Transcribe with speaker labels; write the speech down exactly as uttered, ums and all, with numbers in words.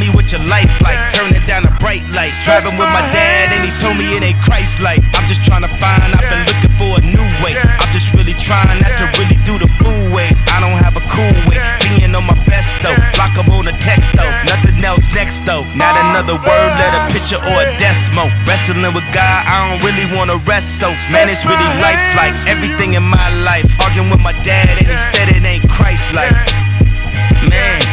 Speaker 1: me what your life like. Turning down a bright light. Driving with my dad and he told me it ain't Christ-like. I'm just trying to find, I've been looking for a new way. I'm just really trying not to really do the fool way. I don't have a cool way, being on my best though. Block up on a text though, nothing else next though. Not another word, let a picture or a decimal. Wrestling with God, I don't really wanna rest so. Man, it's really lifelike, everything in my life. Arguing with my dad and he said it ain't Christ-like. Man,